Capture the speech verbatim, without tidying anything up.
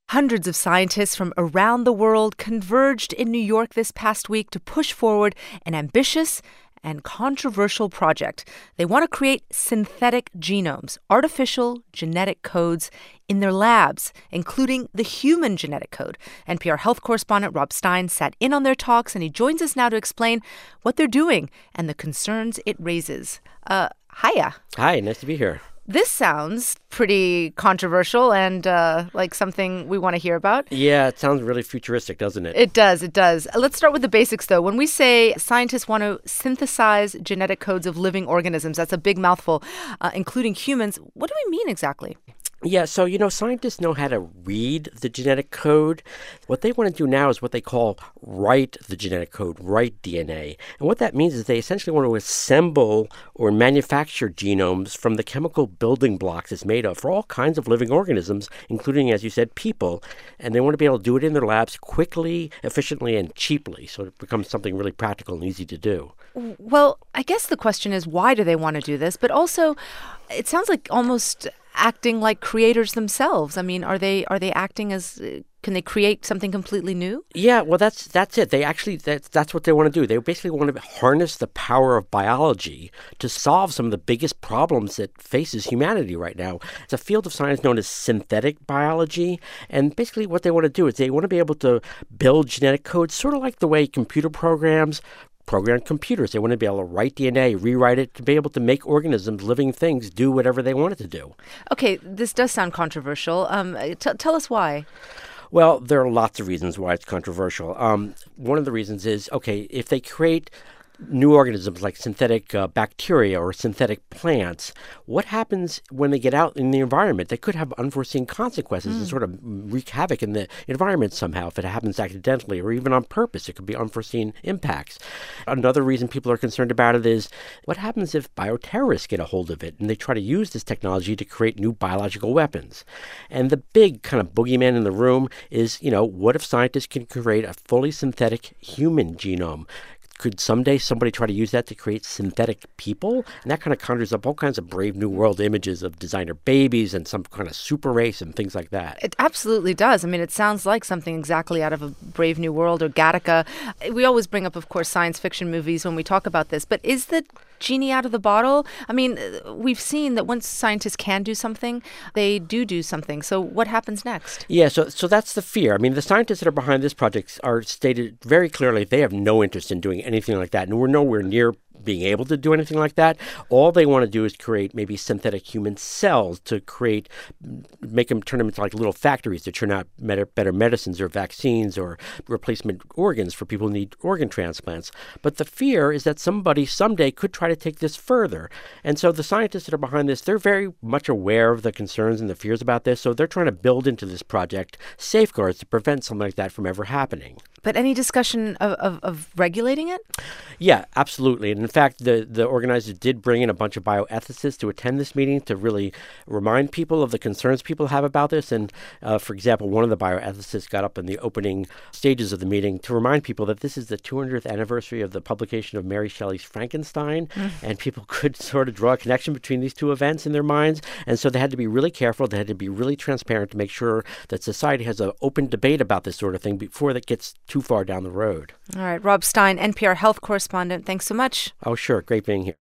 Hundreds of scientists from around the world converged in New York this past week to push forward an ambitious and controversial project. They want to create synthetic genomes, artificial genetic codes in their labs, including the human genetic code. N P R health correspondent Rob Stein sat in on their talks, and he joins us now to explain what they're doing and the concerns it raises. Uh, hiya. Hi, nice to be here. This sounds pretty controversial and uh, like something we want to hear about. Yeah, it sounds really futuristic, doesn't it? It does, it does. Let's start with the basics, though. When we say scientists want to synthesize genetic codes of living organisms, that's a big mouthful, uh, including humans. What do we mean exactly? Yeah, so, you know, scientists know how to read the genetic code. What they want to do now is what they call write the genetic code, write D N A. And what that means is they essentially want to assemble or manufacture genomes from the chemical building blocks it's made of for all kinds of living organisms, including, as you said, people. And they want to be able to do it in their labs quickly, efficiently, and cheaply, so it becomes something really practical and easy to do. Well, I guess the question is, why do they want to do this? But also, it sounds like almost acting like creators themselves. I mean, are they are they acting as uh, can they create something completely new? Yeah, well, that's that's it. They actually that's that's what they want to do. They basically want to harness the power of biology to solve some of the biggest problems that faces humanity right now. It's a field of science known as synthetic biology, and basically what they want to do is they want to be able to build genetic codes, sort of like the way computer programs program computers. They want to be able to write D N A, rewrite it, to be able to make organisms, living things, do whatever they want it to do. Okay, this does sound controversial. Um, t- tell us why. Well, there are lots of reasons why it's controversial. Um, one of the reasons is, okay, if they create new organisms like synthetic uh, bacteria or synthetic plants, what happens when they get out in the environment? They could have unforeseen consequences mm. and sort of wreak havoc in the environment somehow if it happens accidentally or even on purpose. It could be unforeseen impacts. Another reason people are concerned about it is what happens if bioterrorists get a hold of it and they try to use this technology to create new biological weapons? And the big kind of boogeyman in the room is, you know, what if scientists can create a fully synthetic human genome? Could someday somebody try to use that to create synthetic people? And that kind of conjures up all kinds of Brave New World images of designer babies and some kind of super race and things like that. It absolutely does. I mean, it sounds like something exactly out of a Brave New World or Gattaca. We always bring up, of course, science fiction movies when we talk about this. But is the genie out of the bottle? I mean, we've seen that once scientists can do something, they do do something. So what happens next? Yeah, so so that's the fear. I mean, the scientists that are behind this project are stated very clearly they have no interest in doing anything like that. And we're nowhere near being able to do anything like that. All they want to do is create maybe synthetic human cells to create, make them, turn them into like little factories to turn out better, better medicines or vaccines or replacement organs for people who need organ transplants. But the fear is that somebody someday could try to take this further. And so the scientists that are behind this, they're very much aware of the concerns and the fears about this. So they're trying to build into this project safeguards to prevent something like that from ever happening. But any discussion of, of, of regulating it? Yeah, absolutely. And in fact, the, the organizers did bring in a bunch of bioethicists to attend this meeting to really remind people of the concerns people have about this. And uh, for example, one of the bioethicists got up in the opening stages of the meeting to remind people that this is the two hundredth anniversary of the publication of Mary Shelley's Frankenstein. Mm. And people could sort of draw a connection between these two events in their minds. And so they had to be really careful. They had to be really transparent to make sure that society has an open debate about this sort of thing before that gets too far down the road. All right. Rob Stein, N P R health correspondent. Thanks so much. Oh, sure. Great being here.